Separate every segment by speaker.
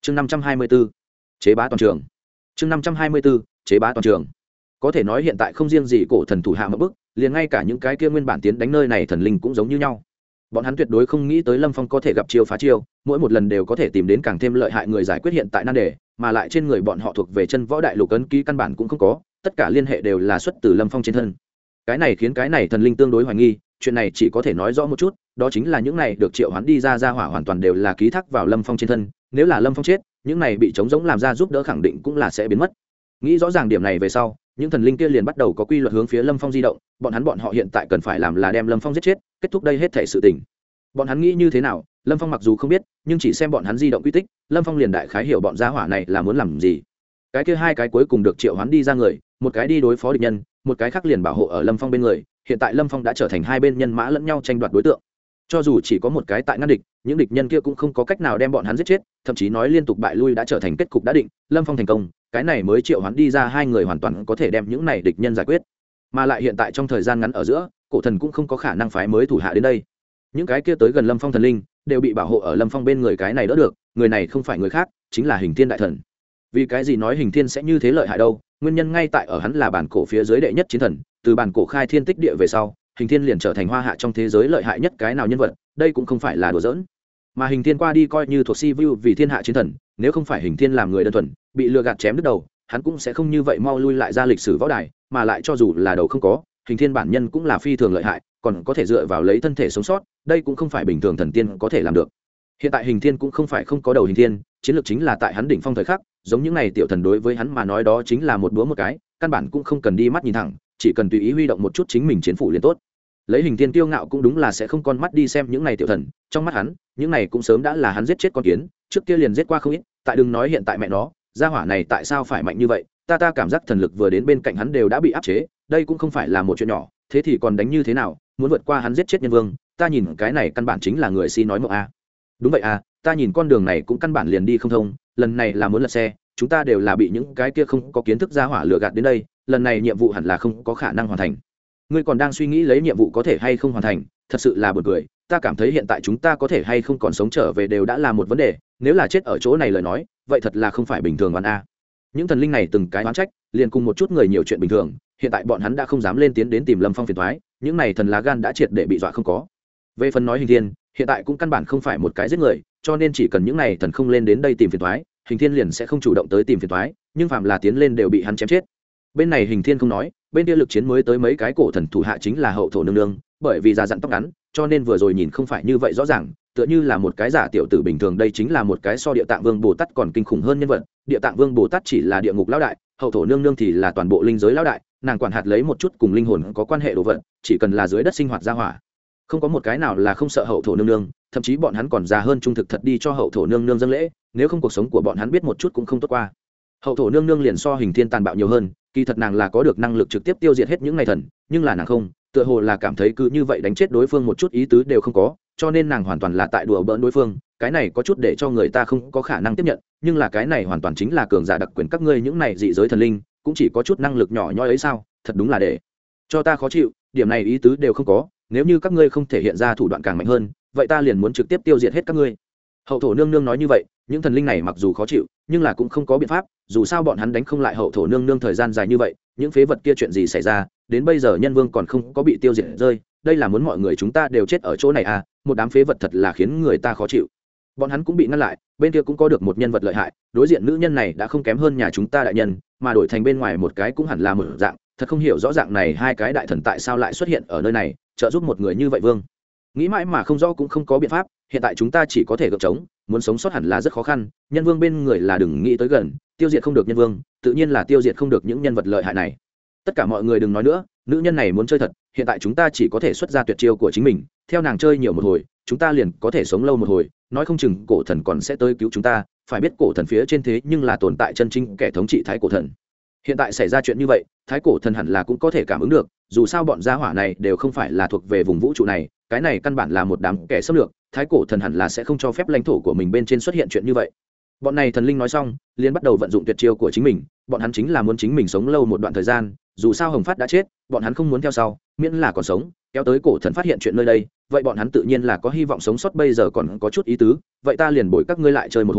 Speaker 1: chương 524, chế bá toàn trường. chương 524, chế bá toàn trường. Có thể nói hiện tại không riêng gì cổ thần thủ hạ một bức, liền ngay cả những cái kia nguyên bản tiến đánh nơi này thần linh cũng giống như nhau. Bọn hắn tuyệt đối không nghĩ tới Lâm Phong có thể gặp chiêu phá chiêu, mỗi một lần đều có thể tìm đến càng thêm lợi hại người giải quyết hiện tại nan đề, mà lại trên người bọn họ thuộc về chân võ đại lục ấn ký căn bản cũng không có, tất cả liên hệ đều là xuất từ Lâm Phong trên thân. Cái này khiến cái này thần linh tương đối hoài nghi, chuyện này chỉ có thể nói rõ một chút, đó chính là những này được triệu hoán đi ra hỏa hoàn toàn đều là ký thác vào Lâm Phong trên thân, nếu là Lâm Phong chết, những này bị trống rỗng làm ra giúp đỡ khẳng định cũng là sẽ biến mất. Nghĩ rõ ràng điểm này về sau, những thần linh kia liền bắt đầu có quy luật hướng phía Lâm Phong di động, bọn họ hiện tại cần phải làm là đem Lâm Phong giết chết, kết thúc đây hết thảy sự tình. Bọn hắn nghĩ như thế nào, Lâm Phong mặc dù không biết, nhưng chỉ xem bọn hắn di động quy tích, Lâm Phong liền đại khái hiểu bọn gia hỏa này là muốn làm gì. Cái kia hai cái cuối cùng được triệu hoán đi ra người, một cái đi đối phó địch nhân, một cái khác liền bảo hộ ở Lâm Phong bên người, hiện tại Lâm Phong đã trở thành hai bên nhân mã lẫn nhau tranh đoạt đối tượng. Cho dù chỉ có một cái tại ngăn địch, những địch nhân kia cũng không có cách nào đem bọn hắn giết chết, thậm chí nói liên tục bại lui đã trở thành kết cục đã định, Lâm Phong thành công, cái này mới triệu hoán đi ra hai người hoàn toàn có thể đem những này địch nhân giải quyết. Mà lại hiện tại trong thời gian ngắn ở giữa, cổ thần cũng không có khả năng phái mới thủ hạ đến đây. Những cái kia tới gần Lâm Phong thần linh đều bị bảo hộ ở Lâm Phong bên người, cái này đỡ được, người này không phải người khác, chính là Hình Thiên đại thần. Vì cái gì nói Hình Thiên sẽ như thế lợi hại đâu? Nguyên nhân ngay tại ở hắn là bản cổ phía dưới đệ nhất chiến thần, từ bản cổ khai thiên tích địa về sau, Hình Thiên liền trở thành hoa hạ trong thế giới lợi hại nhất cái nào nhân vật, đây cũng không phải là đùa giỡn. Mà Hình Thiên qua đi coi như thuộc si vu vì thiên hạ chiến thần, nếu không phải Hình Thiên làm người đơn thuần, bị lừa gạt chém đứt đầu, hắn cũng sẽ không như vậy mau lui lại ra lịch sử võ đài, mà lại cho dù là đầu không có, Hình Thiên bản nhân cũng là phi thường lợi hại, còn có thể dựa vào lấy thân thể sống sót, đây cũng không phải bình thường thần tiên có thể làm được. Hiện tại Hình Thiên cũng không phải không có đầu Hình Thiên, chiến lược chính là tại hắn đỉnh phong thời khắc, giống những này tiểu thần đối với hắn mà nói đó chính là một búa một cái, căn bản cũng không cần đi mắt nhìn thẳng, chỉ cần tùy ý huy động một chút chính mình chiến phủ liền tốt. Lấy Hình Thiên kiêu ngạo cũng đúng là sẽ không con mắt đi xem những này tiểu thần, trong mắt hắn, những này cũng sớm đã là hắn giết chết con kiến, trước kia liền giết qua không ít, tại đừng nói hiện tại mẹ nó, gia hỏa này tại sao phải mạnh như vậy, ta cảm giác thần lực vừa đến bên cạnh hắn đều đã bị áp chế, đây cũng không phải là một chuyện nhỏ, thế thì còn đánh như thế nào, muốn vượt qua hắn giết chết nhân vương, ta nhìn cái này căn bản chính là người si nói mộng a. Đúng vậy a, ta nhìn con đường này cũng căn bản liền đi không thông, lần này là muốn lật xe, chúng ta đều là bị những cái kia không có kiến thức gia hỏa lừa gạt đến đây, lần này nhiệm vụ hẳn là không có khả năng hoàn thành. Ngươi còn đang suy nghĩ lấy nhiệm vụ có thể hay không hoàn thành, thật sự là buồn cười, ta cảm thấy hiện tại chúng ta có thể hay không còn sống trở về đều đã là một vấn đề, nếu là chết ở chỗ này lời nói, vậy thật là không phải bình thường oan a. Những thần linh này từng cái oán trách, liền cùng một chút người nhiều chuyện bình thường, hiện tại bọn hắn đã không dám lên tiến đến tìm Lâm Phong phiền toái, những này thần lá gan đã triệt để bị dọa không có. Về phần nói Hình Thiên, hiện tại cũng căn bản không phải một cái giết người, cho nên chỉ cần những này thần không lên đến đây tìm phiền toái, Hình Thiên liền sẽ không chủ động tới tìm phiền toái, nhưng phạm là tiến lên đều bị hắn chém chết. Bên này Hình Thiên không nói, bên kia lực chiến mới tới mấy cái cổ thần thủ hạ chính là Hậu Thổ nương nương, bởi vì già dặn tóc ngắn, cho nên vừa rồi nhìn không phải như vậy rõ ràng, tựa như là một cái giả tiểu tử bình thường, đây chính là một cái so Địa Tạng Vương Bồ Tát còn kinh khủng hơn nhân vật. Địa Tạng Vương Bồ Tát chỉ là địa ngục lão đại, Hậu Thổ nương nương thì là toàn bộ linh giới lão đại, nàng quản hạt lấy một chút cùng linh hồn có quan hệ đồ vật, chỉ cần là dưới đất sinh hoạt ra hỏa, không có một cái nào là không sợ Hậu Thổ nương nương, thậm chí bọn hắn còn già hơn trung thực thật đi cho Hậu Thổ nương nương dâng lễ, nếu không cuộc sống của bọn hắn biết một chút cũng không tốt qua. Hậu Thổ nương nương liền so Hình Thiên tàn bạo nhiều hơn, kỳ thật nàng là có được năng lực trực tiếp tiêu diệt hết những này thần, nhưng là nàng không, tựa hồ là cảm thấy cứ như vậy đánh chết đối phương một chút ý tứ đều không có, cho nên nàng hoàn toàn là tại đùa bỡn đối phương, cái này có chút để cho người ta không có khả năng tiếp nhận, nhưng là cái này hoàn toàn chính là cường giả đặc quyền, các ngươi những này dị giới thần linh cũng chỉ có chút năng lực nhỏ nhoi ấy sao, thật đúng là để cho ta khó chịu, điểm này ý tứ đều không có, nếu như các ngươi không thể hiện ra thủ đoạn càng mạnh hơn, vậy ta liền muốn trực tiếp tiêu diệt hết các ngươi. Hậu Thổ nương nương nói như vậy, những thần linh này mặc dù khó chịu, nhưng là cũng không có biện pháp, dù sao bọn hắn đánh không lại Hậu Thổ nương nương thời gian dài như vậy, những phế vật kia chuyện gì xảy ra, đến bây giờ nhân vương còn không có bị tiêu diệt rơi, đây là muốn mọi người chúng ta đều chết ở chỗ này à, một đám phế vật thật là khiến người ta khó chịu. Bọn hắn cũng bị ngăn lại, bên kia cũng có được một nhân vật lợi hại, đối diện nữ nhân này đã không kém hơn nhà chúng ta đại nhân, mà đổi thành bên ngoài một cái cũng hẳn là một dạng, thật không hiểu rõ dạng này hai cái đại thần tại sao lại xuất hiện ở nơi này, trợ giúp một người như vậy vương. Nghĩ mãi mà không rõ cũng không có biện pháp, hiện tại chúng ta chỉ có thể gượng chống, muốn sống sót hẳn là rất khó khăn, nhân vương bên người là đừng nghĩ tới gần, tiêu diệt không được nhân vương, tự nhiên là tiêu diệt không được những nhân vật lợi hại này. Tất cả mọi người đừng nói nữa, nữ nhân này muốn chơi thật, hiện tại chúng ta chỉ có thể xuất ra tuyệt chiêu của chính mình, theo nàng chơi nhiều một hồi, chúng ta liền có thể sống lâu một hồi, nói không chừng cổ thần còn sẽ tới cứu chúng ta, phải biết cổ thần phía trên thế nhưng là tồn tại chân chính kẻ thống trị thái cổ thần. Hiện tại xảy ra chuyện như vậy, thái cổ thần hẳn là cũng có thể cảm ứng được, dù sao bọn gia hỏa này đều không phải là thuộc về vùng vũ trụ này, cái này căn bản là một đám kẻ xâm lược, thái cổ thần hẳn là sẽ không cho phép lãnh thổ của mình bên trên xuất hiện chuyện như vậy. Bọn này thần linh nói xong, liền bắt đầu vận dụng tuyệt chiêu của chính mình, bọn hắn chính là muốn chính mình sống lâu một đoạn thời gian, dù sao Hồng Phát đã chết, bọn hắn không muốn theo sau, miễn là còn sống, kéo tới cổ thần phát hiện chuyện nơi đây, vậy bọn hắn tự nhiên là có hy vọng sống sót, bây giờ còn có chút ý tứ, vậy ta liền bồi các ngươi lại chơi một hồi,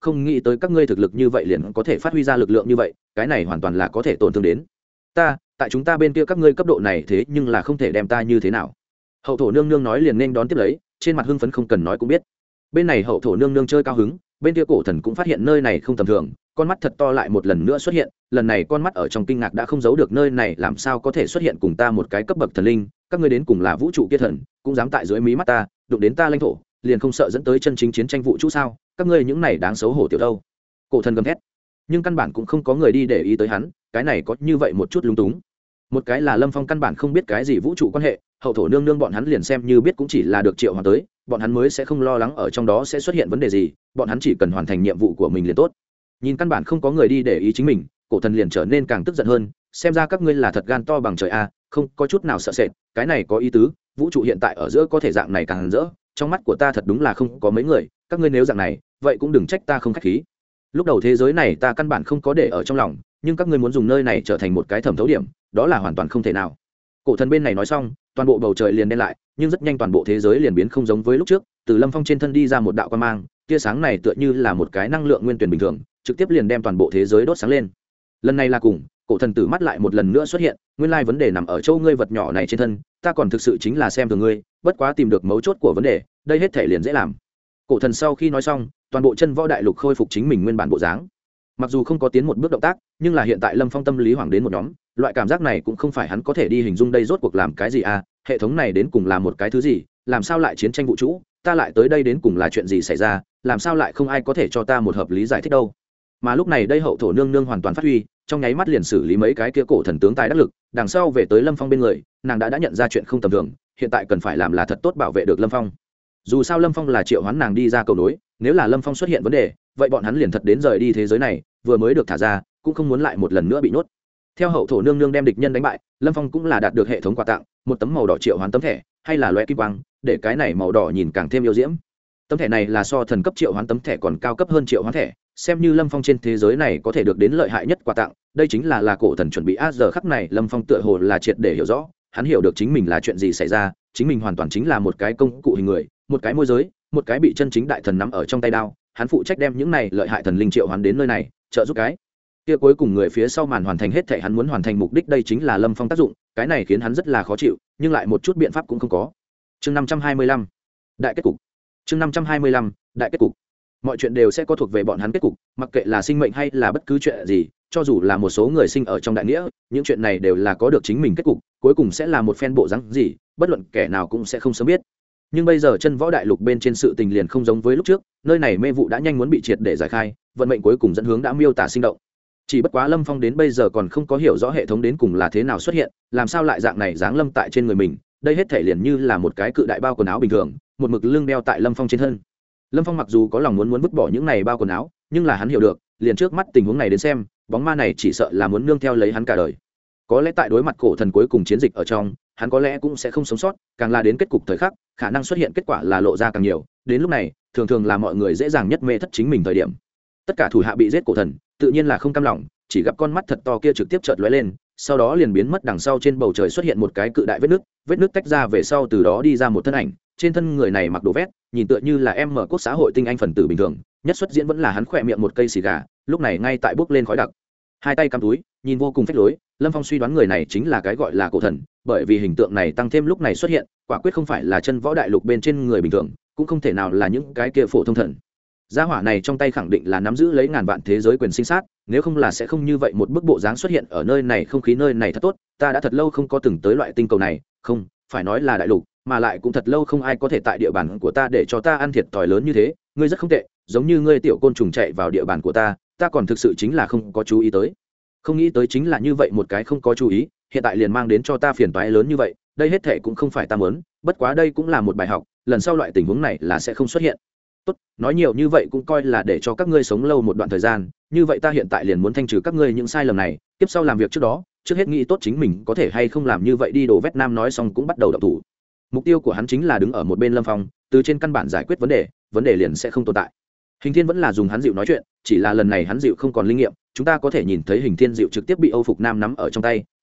Speaker 1: không nghĩ tới các ngươi thực lực như vậy liền có thể phát huy ra lực lượng như vậy, cái này hoàn toàn là có thể tổn thương đến ta. Tại chúng ta bên kia các ngươi cấp độ này thế nhưng là không thể đem ta như thế nào. Hậu thổ nương nương nói liền nên đón tiếp lấy, trên mặt hưng phấn không cần nói cũng biết. Bên này hậu thổ nương nương chơi cao hứng, bên kia cổ thần cũng phát hiện nơi này không tầm thường, con mắt thật to lại một lần nữa xuất hiện, lần này con mắt ở trong kinh ngạc đã không giấu được, nơi này làm sao có thể xuất hiện cùng ta một cái cấp bậc thần linh, các ngươi đến cùng là vũ trụ kia thần, cũng dám tại dưới mí mắt ta đụng đến ta lãnh thổ, liền không sợ dẫn tới chân chính chiến tranh vũ trụ sao? Các ngươi những này đáng xấu hổ tiểu đâu. Cổ thần gầm thét, nhưng căn bản cũng không có người đi để ý tới hắn, cái này có như vậy một chút lúng túng. Một cái là Lâm Phong căn bản không biết cái gì vũ trụ quan hệ, hậu thổ nương nương bọn hắn liền xem như biết cũng chỉ là được triệu hoàn tới, bọn hắn mới sẽ không lo lắng ở trong đó sẽ xuất hiện vấn đề gì, bọn hắn chỉ cần hoàn thành nhiệm vụ của mình liền tốt. Nhìn căn bản không có người đi để ý chính mình, cổ thần liền trở nên càng tức giận hơn, xem ra các ngươi là thật gan to bằng trời a, không có chút nào sợ sệt, cái này có ý tứ, vũ trụ hiện tại ở giữa có thể dạng này càng rỡ, trong mắt của ta thật đúng là không có mấy người, các ngươi nếu dạng này, vậy cũng đừng trách ta không khách khí. Lúc đầu thế giới này ta căn bản không có để ở trong lòng, nhưng các ngươi muốn dùng nơi này trở thành một cái thẩm thấu điểm, đó là hoàn toàn không thể nào. Cổ thần bên này nói xong, toàn bộ bầu trời liền đen lại, nhưng rất nhanh toàn bộ thế giới liền biến không giống với lúc trước, từ Lâm Phong trên thân đi ra một đạo quang mang, tia sáng này tựa như là một cái năng lượng nguyên tuyển bình thường, trực tiếp liền đem toàn bộ thế giới đốt sáng lên. Lần này là cùng, cổ thần tử mắt lại một lần nữa xuất hiện, nguyên lai vấn đề nằm ở châu ngươi vật nhỏ này trên thân, ta còn thực sự chính là xem thường ngươi, bất quá tìm được mấu chốt của vấn đề, đây hết thể liền dễ làm. Cổ thần sau khi nói xong, toàn bộ chân võ đại lục khôi phục chính mình nguyên bản bộ dáng. Mặc dù không có tiến một bước động tác, nhưng là hiện tại Lâm Phong tâm lý hoảng đến một nhóm, loại cảm giác này cũng không phải hắn có thể đi hình dung, đây rốt cuộc làm cái gì à, hệ thống này đến cùng là một cái thứ gì, làm sao lại chiến tranh vũ trụ, ta lại tới đây đến cùng là chuyện gì xảy ra, làm sao lại không ai có thể cho ta một hợp lý giải thích đâu. Mà lúc này đây hậu thổ nương nương hoàn toàn phát huy, trong nháy mắt liền xử lý mấy cái kia cổ thần tướng tài đắc lực, đằng sau về tới Lâm Phong bên người, nàng đã nhận ra chuyện không tầm thường, hiện tại cần phải làm là thật tốt bảo vệ được Lâm Phong. Dù sao Lâm Phong là triệu hoán nàng đi ra cầu nối, nếu là Lâm Phong xuất hiện vấn đề, vậy bọn hắn liền thật đến rời đi thế giới này, vừa mới được thả ra, cũng không muốn lại một lần nữa bị nhốt. Theo hậu thổ nương nương đem địch nhân đánh bại, Lâm Phong cũng là đạt được hệ thống quà tặng, một tấm màu đỏ triệu hoán tấm thẻ, hay là loe kim quang, để cái này màu đỏ nhìn càng thêm yêu diễm. Tấm thẻ này là so thần cấp triệu hoán tấm thẻ còn cao cấp hơn triệu hoán thẻ, xem như Lâm Phong trên thế giới này có thể được đến lợi hại nhất quà tặng, đây chính là cổ thần chuẩn bị a. Giờ khắc này Lâm Phong tựa hồ là triệt để hiểu rõ, hắn hiểu được chính mình là chuyện gì xảy ra, chính mình hoàn toàn chính là một cái công cụ hình người, một cái môi giới, một cái bị chân chính đại thần nắm ở trong tay đao, hắn phụ trách đem những này lợi hại thần linh triệu hoán đến nơi này, trợ giúp cái kia cuối cùng người phía sau màn hoàn thành hết thảy hắn muốn hoàn thành mục đích, đây chính là Lâm Phong tác dụng, cái này khiến hắn rất là khó chịu, nhưng lại một chút biện pháp cũng không có. Chương 525, đại kết cục. Chương 525, đại kết cục. Mọi chuyện đều sẽ có thuộc về bọn hắn kết cục, mặc kệ là sinh mệnh hay là bất cứ chuyện gì, cho dù là một số người sinh ở trong đại nghĩa, những chuyện này đều là có được chính mình kết cục, cuối cùng sẽ là một phen bộ dáng gì, bất luận kẻ nào cũng sẽ không sớm biết. Nhưng bây giờ chân võ đại lục bên trên sự tình liền không giống với lúc trước, nơi này mê vụ đã nhanh muốn bị triệt để giải khai, vận mệnh cuối cùng dẫn hướng đã miêu tả sinh động. Chỉ bất quá Lâm Phong đến bây giờ còn không có hiểu rõ hệ thống đến cùng là thế nào xuất hiện, làm sao lại dạng này giáng lâm tại trên người mình, đây hết thể liền như là một cái cự đại bao quần áo bình thường, một mực lưng đeo tại Lâm Phong trên thân. Lâm Phong mặc dù có lòng muốn vứt bỏ những này bao quần áo, nhưng là hắn hiểu được, liền trước mắt tình huống này đến xem, bóng ma này chỉ sợ là muốn nương theo lấy hắn cả đời. Có lẽ tại đối mặt cổ thần cuối cùng chiến dịch ở trong, hắn có lẽ cũng sẽ không sống sót, càng là đến kết cục thời khắc, khả năng xuất hiện kết quả là lộ ra càng nhiều, đến lúc này, thường thường là mọi người dễ dàng nhất mê thất chính mình thời điểm. Tất cả thủ hạ bị giết cổ thần, tự nhiên là không cam lòng, chỉ gặp con mắt thật to kia trực tiếp chợt lóe lên, sau đó liền biến mất, đằng sau trên bầu trời xuất hiện một cái cự đại vết nứt tách ra về sau, từ đó đi ra một thân ảnh, trên thân người này mặc đồ vét, nhìn tựa như là em mở quốc xã hội tinh anh phần tử bình thường, nhất xuất diễn vẫn là hắn khỏe miệng một cây xì gà, lúc này ngay tại bốc lên khói đặc, hai tay cắm túi, nhìn vô cùng phách lối. Lâm Phong suy đoán người này chính là cái gọi là cổ thần, bởi vì hình tượng này tăng thêm lúc này xuất hiện, quả quyết không phải là chân võ đại lục bên trên người bình thường, cũng không thể nào là những cái kia phổ thông thần. Gia hỏa này trong tay khẳng định là nắm giữ lấy ngàn vạn thế giới quyền sinh sát, nếu không là sẽ không như vậy một bức bộ dáng xuất hiện ở nơi này. Không khí nơi này thật tốt, ta đã thật lâu không có từng tới loại tinh cầu này, không phải nói là đại lục, mà lại cũng thật lâu không ai có thể tại địa bàn của ta để cho ta ăn thiệt thòi lớn như thế. Ngươi rất không tệ, giống như ngươi tiểu côn trùng chạy vào địa bàn của ta còn thực sự chính là không có chú ý tới, không nghĩ tới chính là như vậy một cái không có chú ý, hiện tại liền mang đến cho ta phiền toái lớn như vậy, đây hết thệ cũng không phải ta muốn, bất quá đây cũng là một bài học, lần sau loại tình huống này là sẽ không xuất hiện. Tốt, nói nhiều như vậy cũng coi là để cho các ngươi sống lâu một đoạn thời gian, như vậy ta hiện tại liền muốn thanh trừ các ngươi những sai lầm này, tiếp sau làm việc trước đó, trước hết nghĩ tốt chính mình có thể hay không làm như vậy đi. Đồ Vét Nam nói xong cũng bắt đầu động thủ. Mục tiêu của hắn chính là đứng ở một bên Lâm Phong, từ trên căn bản giải quyết vấn đề liền sẽ không tồn tại. Hình Thiên vẫn là dùng hắn dịu nói chuyện, chỉ là lần này hắn dịu không còn linh nghiệm, chúng ta có thể nhìn thấy Hình Thiên dịu trực tiếp bị Âu Phục Nam nắm ở trong tay,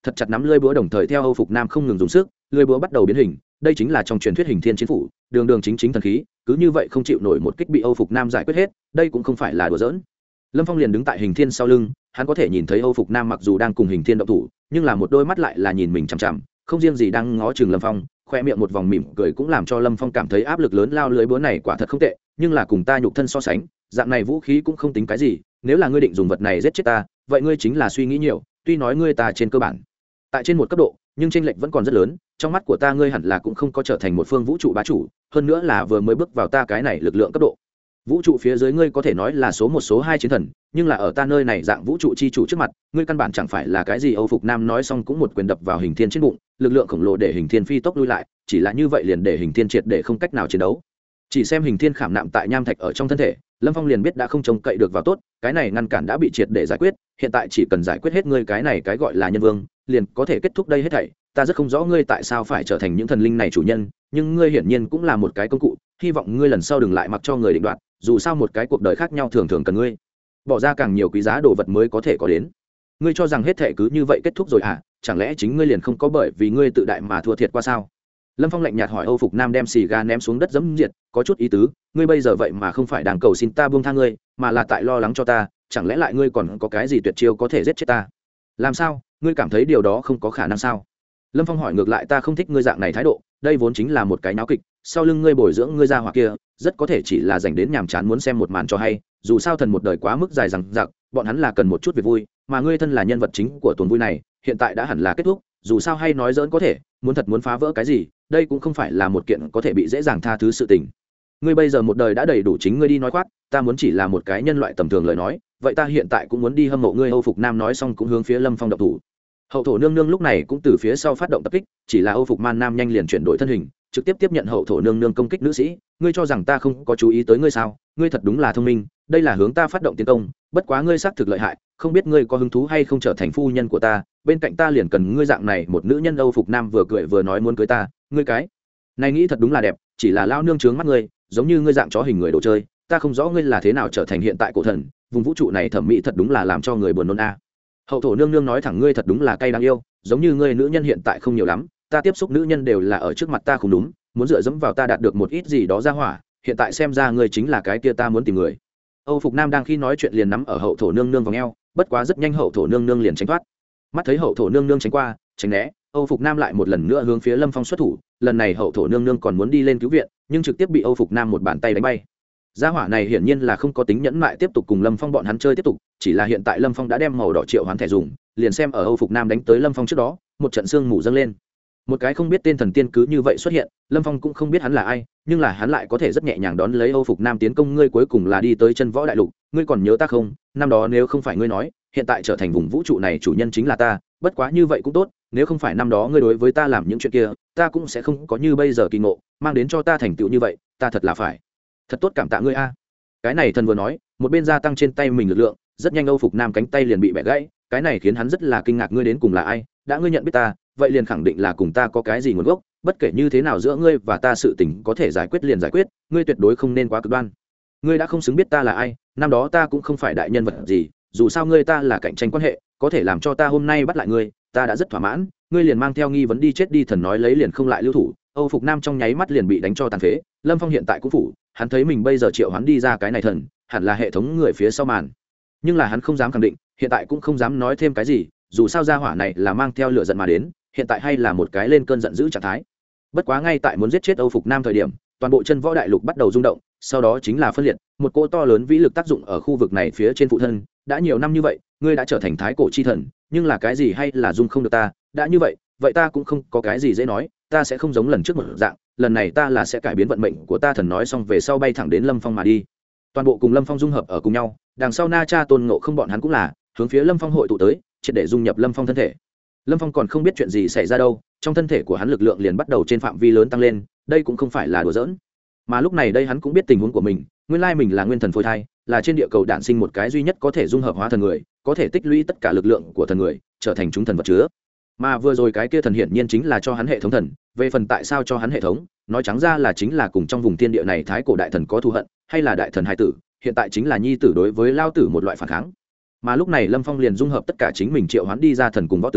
Speaker 1: thật chặt nắm lưỡi búa, đồng thời theo Âu Phục Nam không ngừng dùng sức, lưỡi búa bắt đầu biến hình. Đây chính là trong truyền thuyết Hình Thiên Chiến Phủ, đường đường chính chính thần khí, cứ như vậy không chịu nổi một kích bị Âu Phục Nam giải quyết hết, đây cũng không phải là đùa giỡn. Lâm Phong liền đứng tại Hình Thiên sau lưng, hắn có thể nhìn thấy Âu Phục Nam mặc dù đang cùng Hình Thiên động thủ, nhưng là một đôi mắt lại là nhìn mình chằm chằm, không riêng gì đang ngó chừng Lâm Phong, khoe miệng một vòng mỉm cười cũng làm cho Lâm Phong cảm thấy áp lực lớn lao. Lưỡi búa này quả thật không tệ, nhưng là cùng ta nhục thân so sánh, dạng này vũ khí cũng không tính cái gì, nếu là ngươi định dùng vật này giết chết ta, vậy ngươi chính là suy nghĩ nhiều, tuy nói ngươi ta trên cơ bản tại trên một cấp độ, nhưng chênh lệch vẫn còn rất lớn, trong mắt của ta ngươi hẳn là cũng không có trở thành một phương vũ trụ bá chủ, hơn nữa là vừa mới bước vào ta cái này lực lượng cấp độ. Vũ trụ phía dưới ngươi có thể nói là số một số hai chiến thần, nhưng là ở ta nơi này dạng vũ trụ chi chủ trước mặt, ngươi căn bản chẳng phải là cái gì. Âu Phục Nam nói xong cũng một quyền đập vào Hình Thiên trên bụng, lực lượng khổng lồ để Hình Thiên phi tốc lui lại, chỉ là như vậy liền để Hình Thiên triệt để không cách nào chiến đấu. Chỉ xem Hình Thiên khảm nạm tại nham thạch ở trong thân thể, Lâm Phong liền biết đã không trông cậy được vào tốt, cái này ngăn cản đã bị triệt để giải quyết, hiện tại chỉ cần giải quyết hết ngươi cái này cái gọi là nhân vương, liền có thể kết thúc đây hết thảy. Ta rất không rõ ngươi tại sao phải trở thành những thần linh này chủ nhân, nhưng ngươi hiển nhiên cũng là một cái công cụ, hy vọng ngươi lần sau đừng lại mặc cho người định đoạt, dù sao một cái cuộc đời khác nhau thường thường cần ngươi bỏ ra càng nhiều quý giá đồ vật mới có thể có đến. Ngươi cho rằng hết thảy cứ như vậy kết thúc rồi à? Chẳng lẽ chính ngươi liền không có bởi vì ngươi tự đại mà thua thiệt qua sao? Lâm Phong lạnh nhạt hỏi. Âu Phục Nam đem xì gà ném xuống đất dẫm diệt, có chút ý tứ, ngươi bây giờ vậy mà không phải đang cầu xin ta buông tha ngươi, mà là tại lo lắng cho ta, chẳng lẽ lại ngươi còn có cái gì tuyệt chiêu có thể giết chết ta? Làm sao? Ngươi cảm thấy điều đó không có khả năng sao? Lâm Phong hỏi ngược lại. Ta không thích ngươi dạng này thái độ, đây vốn chính là một cái náo kịch, sau lưng ngươi bồi dưỡng ngươi ra hỏa kia, rất có thể chỉ là dành đến nhàm chán muốn xem một màn cho hay, dù sao thần một đời quá mức dài dằng dặc, bọn hắn là cần một chút việc vui, mà ngươi thân là nhân vật chính của tuần vui này, hiện tại đã hẳn là kết thúc, dù sao hay nói dỡn có thể, muốn thật muốn phá vỡ cái gì, đây cũng không phải là một kiện có thể bị dễ dàng tha thứ sự tình. Ngươi bây giờ một đời đã đầy đủ, chính ngươi đi nói khoác, ta muốn chỉ là một cái nhân loại tầm thường lời nói, vậy ta hiện tại cũng muốn đi hâm mộ ngươi. Âu Phục Nam nói xong cũng hướng phía Lâm Phong động thủ. Hậu thổ nương nương lúc này cũng từ phía sau phát động tập kích, chỉ là Âu Phục Nam nhanh liền chuyển đổi thân hình, trực tiếp tiếp nhận hậu thổ nương nương công kích. Nữ sĩ, ngươi cho rằng ta không có chú ý tới ngươi sao? Ngươi thật đúng là thông minh, đây là hướng ta phát động tiến công, bất quá ngươi xác thực lợi hại, không biết ngươi có hứng thú hay không trở thành phu nhân của ta, bên cạnh ta liền cần ngươi dạng này một nữ nhân. Âu Phục Nam vừa cười vừa nói muốn cưới ta, ngươi cái này nghĩ thật đúng là đẹp, chỉ là lao nương trướng mắt ngươi, giống như ngươi dạng chó hình người đồ chơi, ta không rõ ngươi là thế nào trở thành hiện tại cổ thần, vùng vũ trụ này thẩm mỹ thật đúng là làm cho người buồn nôn a. Hậu thổ nương nương nói thẳng, ngươi thật đúng là cay đáng yêu, giống như ngươi nữ nhân hiện tại không nhiều lắm, ta tiếp xúc nữ nhân đều là ở trước mặt ta không đúng, muốn dựa dẫm vào ta đạt được một ít gì đó ra hỏa, hiện tại xem ra ngươi chính là cái kia ta muốn tìm người. Âu Phục Nam đang khi nói chuyện liền nắm ở hậu thổ nương nương vòng eo, bất quá rất nhanh hậu thổ nương nương liền tránh thoát. Mắt thấy hậu thổ nương nương tránh qua tránh né, Âu Phục Nam lại một lần nữa hướng phía Lâm Phong xuất thủ, lần này hậu thổ nương nương còn muốn đi lên cứu viện, nhưng trực tiếp bị Âu Phục Nam một bàn tay đánh bay. Gia hỏa này hiển nhiên là không có tính nhẫn mại tiếp tục cùng Lâm Phong bọn hắn chơi tiếp tục, chỉ là hiện tại Lâm Phong đã đem màu đỏ triệu hoán thẻ dùng, liền xem ở Âu Phục Nam đánh tới Lâm Phong trước đó, một trận sương mù dâng lên. Một cái không biết tên thần tiên cứ như vậy xuất hiện, Lâm Phong cũng không biết hắn là ai, nhưng là hắn lại có thể rất nhẹ nhàng đón lấy Âu Phục Nam tiến công. Ngươi cuối cùng là đi tới chân võ đại lục, ngươi còn nhớ ta không? Năm đó nếu không phải ngươi nói, hiện tại trở thành vùng vũ trụ này chủ nhân chính là ta, bất quá như vậy cũng tốt, nếu không phải năm đó ngươi đối với ta làm những chuyện kia, ta cũng sẽ không có như bây giờ kỳ ngộ, mang đến cho ta thành tựu như vậy, ta thật là phải thật tốt cảm tạ ngươi a. Cái này thần vừa nói, một bên gia tăng trên tay mình lực lượng, rất nhanh Âu Phục Nam cánh tay liền bị bẻ gãy, cái này khiến hắn rất là kinh ngạc. Ngươi đến cùng là ai? Đã ngươi nhận biết ta, vậy liền khẳng định là cùng ta có cái gì nguồn gốc, bất kể như thế nào giữa ngươi và ta sự tình có thể giải quyết liền giải quyết, ngươi tuyệt đối không nên quá cực đoan. Ngươi đã không xứng biết ta là ai, năm đó ta cũng không phải đại nhân vật gì, dù sao ngươi ta là cạnh tranh quan hệ, có thể làm cho ta hôm nay bắt lại ngươi, ta đã rất thỏa mãn, ngươi liền mang theo nghi vấn đi chết đi. Thần nói lấy liền không lại lưu thủ, Âu Phục Nam trong nháy mắt liền bị đánh cho tàn phế. Lâm Phong hiện tại cũng phủ, hắn thấy mình bây giờ triệu hoán đi ra cái này thần, hẳn là hệ thống người phía sau màn, nhưng là hắn không dám khẳng định, hiện tại cũng không dám nói thêm cái gì, dù sao gia hỏa này là mang theo lửa giận mà đến, hiện tại hay là một cái lên cơn giận dữ trạng thái. Bất quá ngay tại muốn giết chết Âu Phục Nam thời điểm, toàn bộ chân võ đại lục bắt đầu rung động, sau đó chính là phân liệt, một cỗ to lớn vĩ lực tác dụng ở khu vực này phía trên phụ thân. Đã nhiều năm như vậy, ngươi đã trở thành thái cổ chi thần, nhưng là cái gì hay là dung không được ta, đã như vậy, vậy ta cũng không có cái gì dễ nói, ta sẽ không giống lần trước một dạng, lần này ta là sẽ cải biến vận mệnh của ta. Thần nói xong về sau bay thẳng đến Lâm Phong mà đi, toàn bộ cùng Lâm Phong dung hợp ở cùng nhau, đằng sau Na Cha Tôn Ngộ Không bọn hắn cũng là hướng phía Lâm Phong hội tụ tới, triệt để dung nhập Lâm Phong thân thể. Lâm Phong còn không biết chuyện gì xảy ra đâu, trong thân thể của hắn lực lượng liền bắt đầu trên phạm vi lớn tăng lên, đây cũng không phải là đùa giỡn. Mà lúc này đây hắn cũng biết tình huống của mình, nguyên lai mình là nguyên thần phôi thai, là trên địa cầu đản sinh một cái duy nhất có thể dung hợp hóa thần người, có thể tích lũy tất cả lực lượng của thần người, trở thành chúng thần vật chứa. Mà vừa rồi cái kia thần hiển nhiên chính là cho hắn hệ thống thần, về phần tại sao cho hắn hệ thống, nói trắng ra là chính là cùng trong vùng thiên địa này thái cổ đại thần có thù hận, hay là đại thần hai tử, hiện tại chính là nhi tử đối với lao tử một loại phản kháng. Mà lúc này Lâm Phong liền dung hợp tất cả chính mình triệu hoán đi ra thần cùng võ tướng,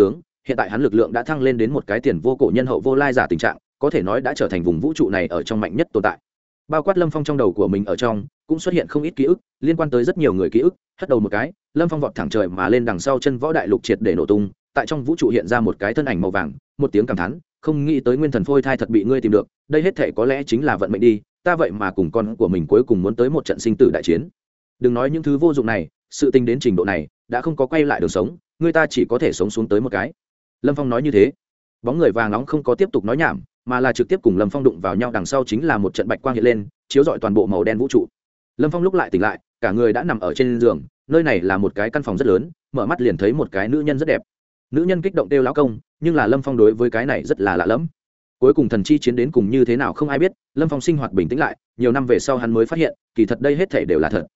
Speaker 1: hiện tại hắn lực lượng đã thăng lên đến một cái tiền vô cổ nhân hậu vô lai giả tình trạng, có thể nói đã trở thành vùng vũ trụ này ở trong mạnh nhất tồn tại. Bao quát Lâm Phong trong đầu của mình ở trong cũng xuất hiện không ít ký ức liên quan tới rất nhiều người ký ức. Hất đầu một cái, Lâm Phong vọt thẳng trời mà lên, đằng sau chân võ đại lục triệt để nổ tung, tại trong vũ trụ hiện ra một cái thân ảnh màu vàng, một tiếng cảm thán, không nghĩ tới nguyên thần phôi thai thật bị ngươi tìm được, đây hết thể có lẽ chính là vận mệnh đi, ta vậy mà cùng con của mình cuối cùng muốn tới một trận sinh tử đại chiến. Đừng nói những thứ vô dụng này, sự tình đến trình độ này đã không có quay lại đường sống, người ta chỉ có thể sống xuống tới một cái. Lâm Phong nói như thế, bóng người vàng nóng không có tiếp tục nói nhảm, mà là trực tiếp cùng Lâm Phong đụng vào nhau, đằng sau chính là một trận bạch quang hiện lên, chiếu rọi toàn bộ màu đen vũ trụ. Lâm Phong lúc lại tỉnh lại, cả người đã nằm ở trên giường, nơi này là một cái căn phòng rất lớn, mở mắt liền thấy một cái nữ nhân rất đẹp. Nữ nhân kích động kêu lão công, nhưng là Lâm Phong đối với cái này rất là lạ lẫm. Cuối cùng thần chi chiến đến cùng như thế nào không ai biết, Lâm Phong sinh hoạt bình tĩnh lại, nhiều năm về sau hắn mới phát hiện, kỳ thật đây hết thảy đều là thật.